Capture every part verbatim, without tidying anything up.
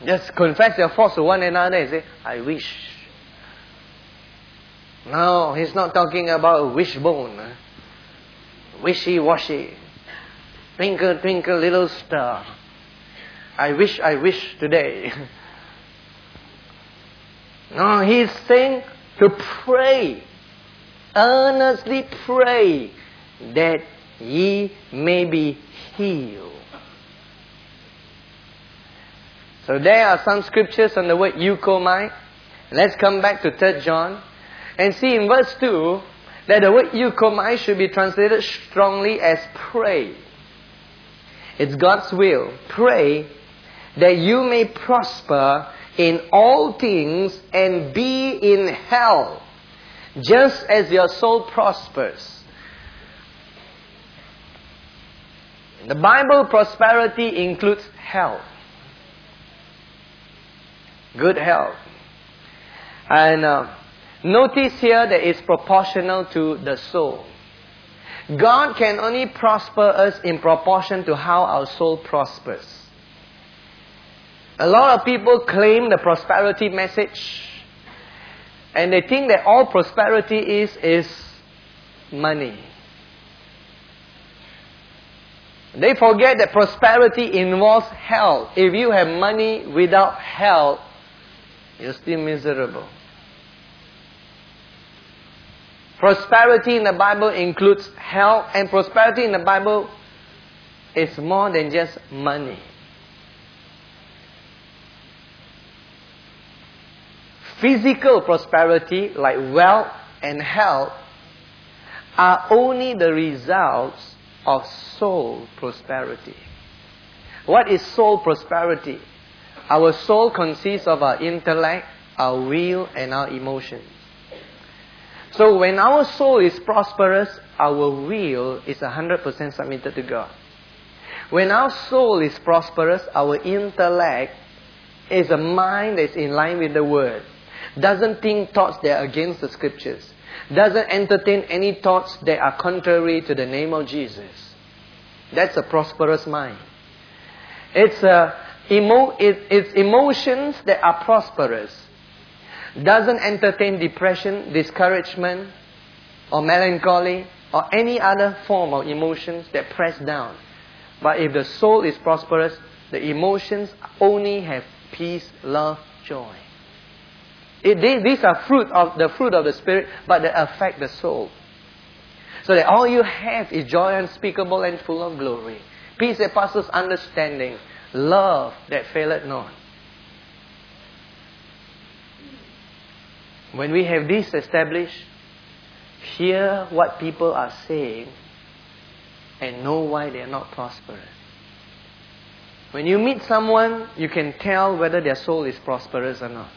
Just confess your faults to one another and say, I wish. No, he's not talking about wishbone. Wishy-washy. Twinkle, twinkle, little star. I wish, I wish today. No, he's saying to pray. Earnestly pray that ye may be healed. So there are some scriptures on the word eukomai. Let's come back to Third John and see in verse two that the word eukomai should be translated strongly as pray. It's God's will. Pray that you may prosper in all things and be in health, just as your soul prospers. In the Bible, prosperity includes health. Good health. And uh, notice here that it's proportional to the soul. God can only prosper us in proportion to how our soul prospers. A lot of people claim the prosperity message, and they think that all prosperity is, is money. They forget that prosperity involves health. If you have money without health, you're still miserable. Prosperity in the Bible includes health, and prosperity in the Bible is more than just money. Physical prosperity, like wealth and health, are only the results of soul prosperity. What is soul prosperity? Our soul consists of our intellect, our will, and our emotions. So when our soul is prosperous, our will is one hundred percent submitted to God. When our soul is prosperous, our intellect is a mind that's in line with the Word. Doesn't think thoughts that are against the Scriptures. Doesn't entertain any thoughts that are contrary to the name of Jesus. That's a prosperous mind. It's, a emo- it, it's emotions that are prosperous. Doesn't entertain depression, discouragement, or melancholy, or any other form of emotions that press down. But if the soul is prosperous, the emotions only have peace, love, joy. It, they, these are fruit of the fruit of the Spirit, but they affect the soul. So that all you have is joy unspeakable and full of glory, peace that passes understanding, love that faileth not. When we have this established, hear what people are saying and know why they are not prosperous. When you meet someone, you can tell whether their soul is prosperous or not.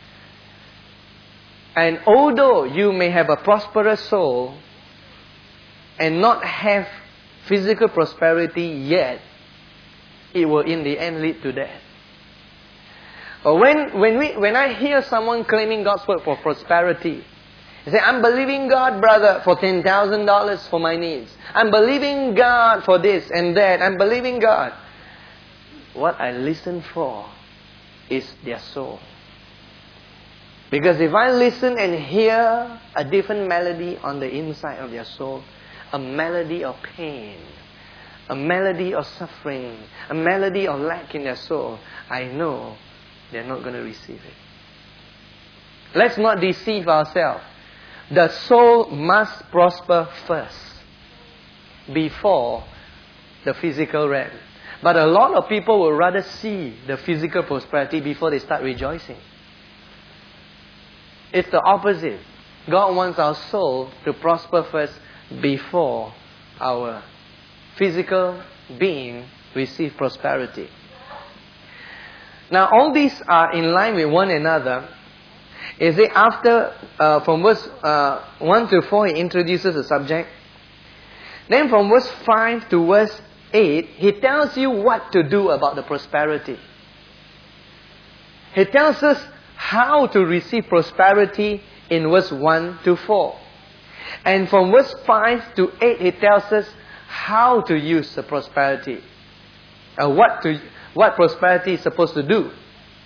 And although you may have a prosperous soul and not have physical prosperity yet, it will in the end lead to that. Or when when we when I hear someone claiming God's word for prosperity, they say, I'm believing God, brother, for ten thousand dollars for my needs. I'm believing God for this and that. I'm believing God. What I listen for is their soul. Because if I listen and hear a different melody on the inside of their soul, a melody of pain, a melody of suffering, a melody of lack in their soul, I know they're not going to receive it. Let's not deceive ourselves. The soul must prosper first before the physical realm. But a lot of people will rather see the physical prosperity before they start rejoicing. It's the opposite. God wants our soul to prosper first before our physical being receive prosperity. Now, all these are in line with one another. Is it after, uh, from verse uh, one to four, he introduces the subject. Then from verse five to verse eight, he tells you what to do about the prosperity. He tells us how to receive prosperity in verse one to four. And from verse five to eight, he tells us how to use the prosperity. Uh, what to what prosperity is supposed to do.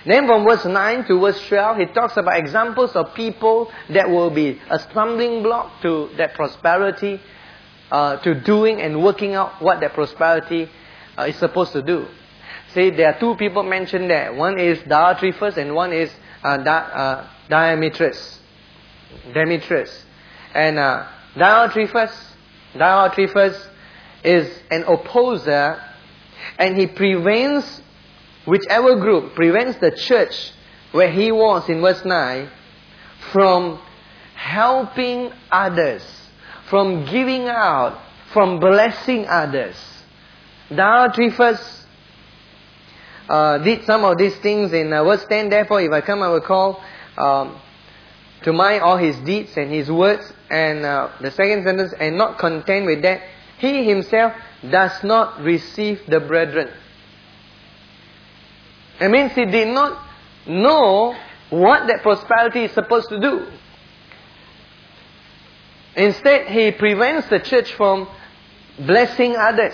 Then from verse nine to verse twelve, he talks about examples of people that will be a stumbling block to that prosperity, uh, to doing and working out what that prosperity uh, is supposed to do. See, there are two people mentioned there. One is Diotrephes and one is uh, Di- uh, Demetrius. Demetrius. And uh, Diotrephes, Diotrephes is an opposer, and he prevents, whichever group prevents the church where he was in verse nine from helping others, from giving out, from blessing others. Diotrephes uh, did some of these things in uh, verse ten. Therefore, if I come, I will call um, to mind all his deeds and his words. And uh, the second sentence, and not content with that, he himself does not receive the brethren. It means he did not know what that prosperity is supposed to do. Instead, he prevents the church from blessing others.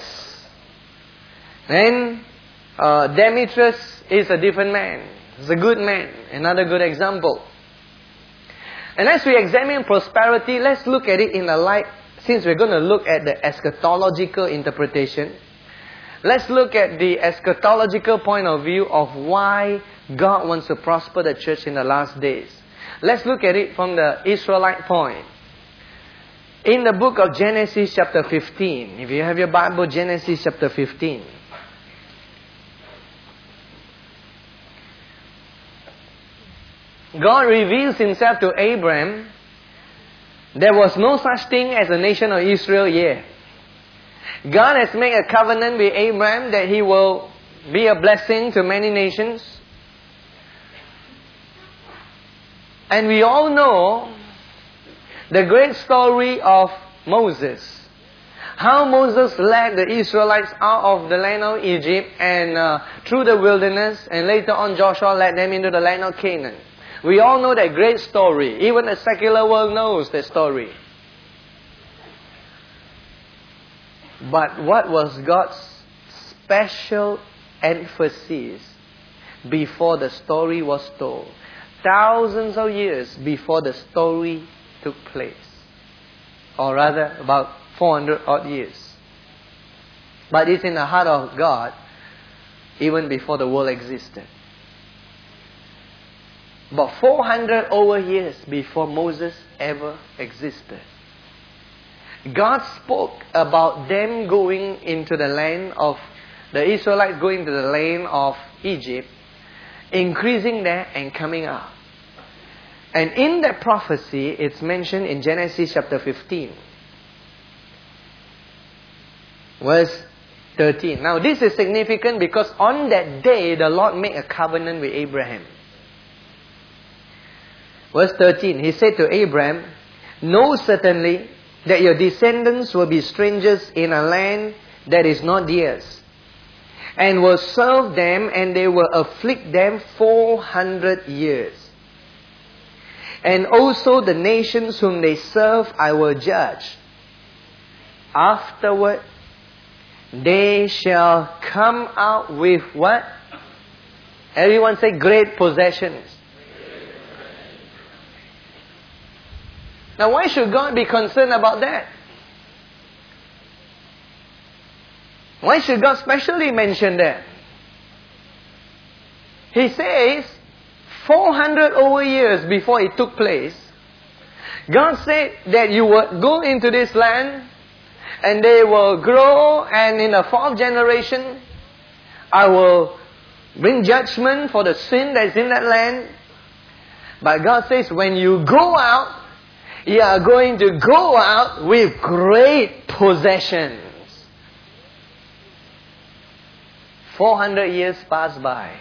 Then uh, Demetrius is a different man. He's a good man. Another good example. And as we examine prosperity, let's look at it in the light, since we're going to look at the eschatological interpretation. Let's look at the eschatological point of view of why God wants to prosper the church in the last days. Let's look at it from the Israelite point. In the book of Genesis chapter fifteen, if you have your Bible, Genesis chapter fifteen. God reveals Himself to Abraham. There was no such thing as a nation of Israel yet. God has made a covenant with Abraham that he will be a blessing to many nations. And we all know the great story of Moses. How Moses led the Israelites out of the land of Egypt and uh, through the wilderness, and later on Joshua led them into the land of Canaan. We all know that great story. Even the secular world knows that story. But what was God's special emphasis before the story was told? Thousands of years before the story took place. Or rather, about four hundred odd years. But it's in the heart of God even before the world existed. About four hundred over years before Moses ever existed, God spoke about them going into the land of, the Israelites going into the land of Egypt, increasing there and coming out. And in that prophecy, it's mentioned in Genesis chapter fifteen, verse thirteen. Now this is significant because on that day, the Lord made a covenant with Abraham. Verse thirteen, He said to Abraham, "Know certainly that your descendants will be strangers in a land that is not theirs, and will serve them, and they will afflict them four hundred years. And also the nations whom they serve I will judge. Afterward, they shall come out with" what? Everyone say, great possessions. Now, why should God be concerned about that? Why should God specially mention that? He says, four hundred over years before it took place, God said that you will go into this land and they will grow, and in the fourth generation, I will bring judgment for the sin that is in that land. But God says, when you go out, you are going to go out with great possessions. four hundred years passed by.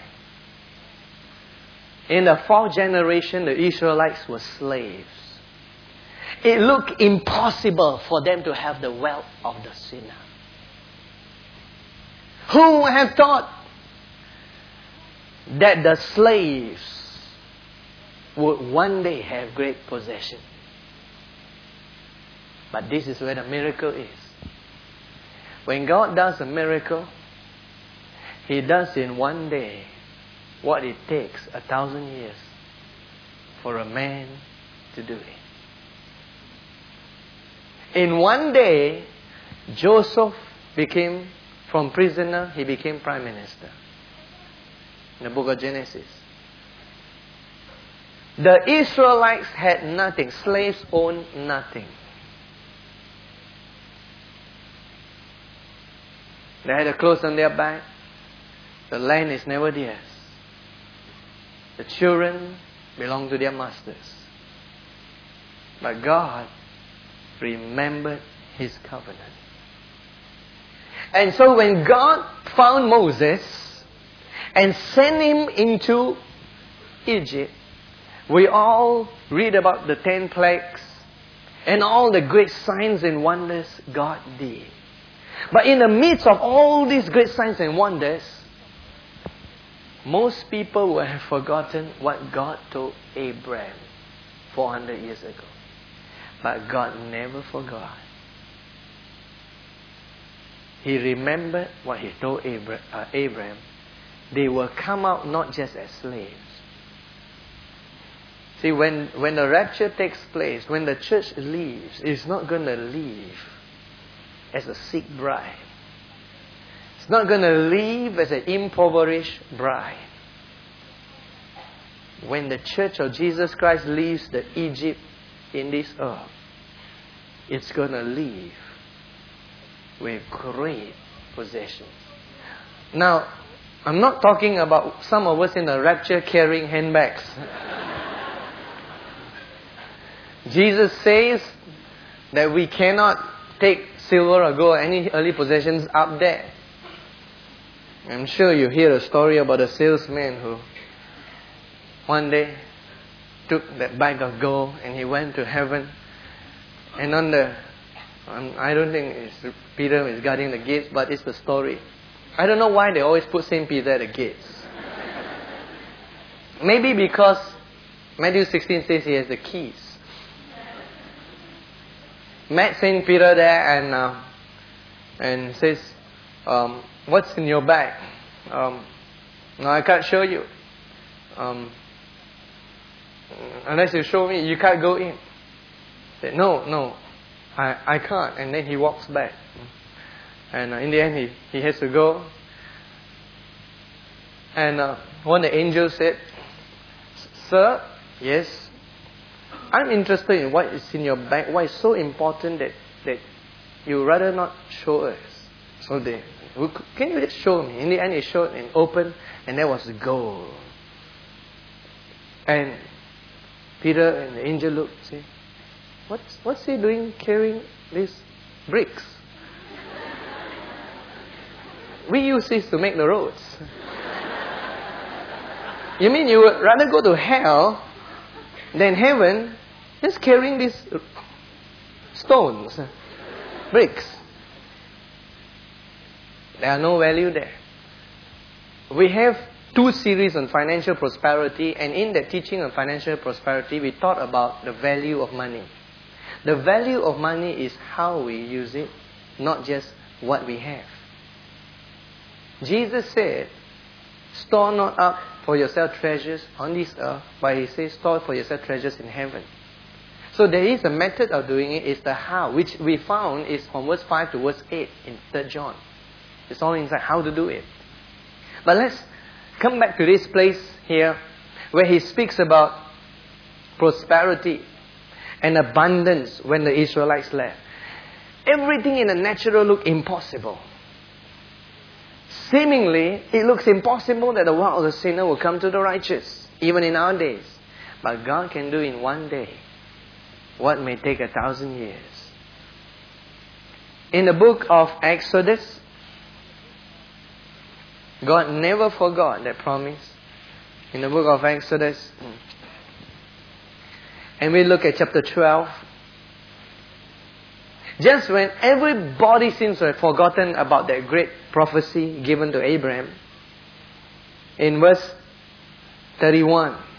In the fourth generation, the Israelites were slaves. It looked impossible for them to have the wealth of the sinner. Who would have thought that the slaves would one day have great possession? But this is where the miracle is. When God does a miracle, He does in one day what it takes a thousand years for a man to do it. In one day, Joseph became, from prisoner, he became prime minister. In the book of Genesis. The Israelites had nothing. Slaves owned nothing. They had a clothes on their back. The land is never theirs. The children belong to their masters. But God remembered His covenant. And so when God found Moses and sent him into Egypt, we all read about the ten plagues and all the great signs and wonders God did. But in the midst of all these great signs and wonders, most people will have forgotten what God told Abraham four hundred years ago. But God never forgot. He remembered what He told Abraham. They will come out not just as slaves. See, when, when the rapture takes place, when the church leaves, it's not going to leave as a sick bride. It's not going to leave as an impoverished bride. When the church of Jesus Christ leaves the Egypt in this earth, it's going to leave with great possessions. Now, I'm not talking about some of us in the rapture carrying handbags. Jesus says that we cannot take silver or gold or any earthly possessions up there. I'm sure you hear a story about a salesman who one day took that bag of gold and he went to heaven. And on the, um, I don't think it's Peter is guarding the gates, but it's the story. I don't know why they always put Saint Peter at the gates. Maybe because Matthew sixteen says he has the keys. Met Saint Peter there and uh, and says, um, what's in your bag? Um, no, I can't show you. Um, unless you show me, you can't go in. Said, no, no, I, I can't. And then he walks back. And uh, in the end, he, he has to go. And uh, one of the angels said, Sir, yes, I'm interested in what is in your bag. Why it's so important that, that you rather not show us? So they, can you just show me? In the end, he showed and opened, and there was gold. And Peter and the angel looked, say, what's, what's he doing carrying these bricks? We use this to make the roads. You mean you would rather go to hell than heaven just carrying these stones, bricks? There are no value there. We have two series on financial prosperity, and in that teaching on financial prosperity, we taught about the value of money. The value of money is how we use it, not just what we have. Jesus said, store not up for yourself treasures on this earth, but He says, store for yourself treasures in heaven. So there is a method of doing it, is the how, which we found is from verse five to verse eight in Third John. It's all inside how to do it. But let's come back to this place here where He speaks about prosperity and abundance when the Israelites left. Everything in the natural looked impossible. Seemingly, it looks impossible that the world of the sinner will come to the righteous, even in our days. But God can do in one day what may take a thousand years. In the book of Exodus, God never forgot that promise. In the book of Exodus, and we look at chapter twelve. Just when everybody seems to have forgotten about that great prophecy given to Abraham, in verse thirty-one,